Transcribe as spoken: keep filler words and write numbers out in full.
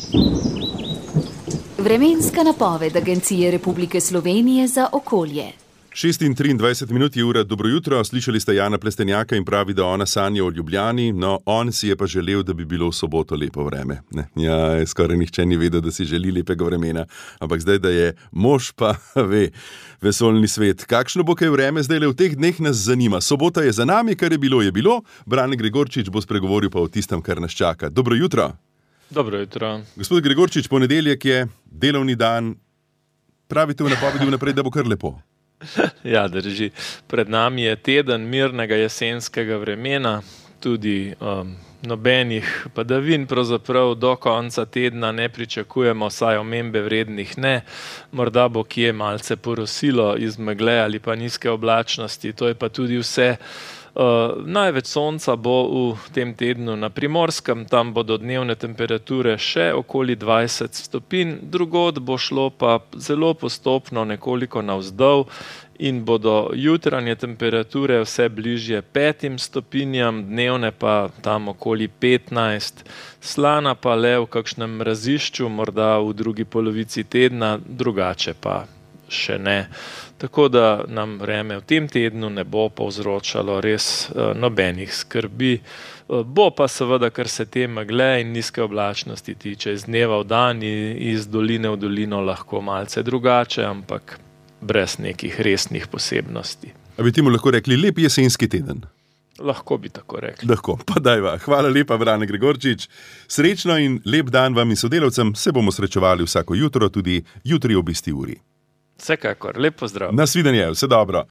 Vremenska napoved Agencije Republike Slovenije za okolje. šest in triindvajset minut je ura. Dobro jutro, slišali ste Jana Plestenjaka in pravi, da ona sanja o Ljubljani, no on si je pa želel, da bi bilo v soboto lepo vreme. Ne, ja, skoraj nihče ni vedel, da si želi lepega vremena, ampak zdaj, da je mož, pa ve, vesoljni svet. Kakšno bo kaj vreme zdaj le v teh dneh, nas zanima. Sobota je za nami, kar je bilo, je bilo. Brane Gregorčič bo spregovoril pa o tistem, kar nas čaka. Dobro jutro. Dobro jutro. Gospod Gregorčič, ponedeljek je delovni dan. Pravite v napovedi vnaprej, da bo kar lepo. Ja, drži. Pred nami je teden mirnega jesenskega vremena, tudi um, nobenih padavin pravzaprav do konca tedna ne pričakujemo, saj omembe vrednih ne. Morda bo kje malce porosilo iz megle ali pa nizke oblačnosti, to je pa tudi vse. Uh, največ sonca bo v tem tednu na Primorskem, tam bodo dnevne temperature še okoli dvajset stopinj, drugod bo šlo pa zelo postopno nekoliko navzdol in bodo jutranje temperature vse bližje petim stopinjam, dnevne pa tam okoli petnajst, slana pa le v kakšnem razišču, morda v drugi polovici tedna, drugače pa še ne. Tako da nam vreme v tem tednu ne bo povzročalo res uh, nobenih skrbi. Uh, bo pa seveda, kar se te megle in nizke oblačnosti tiče, iz dneva v dan in iz doline v dolino lahko malce drugače, ampak brez nekih resnih posebnosti. A bi temu lahko rekli lep jesenski teden? Lahko bi tako rekli. Lahko, pa dajva. Hvala lepa, Brane Gregorčič. Srečno in lep dan vam in sodelavcem. Se bomo srečevali vsako jutro, tudi jutri ob isti uri. Vsekakor, lep pozdrav. Nasvidenje, vse dobro.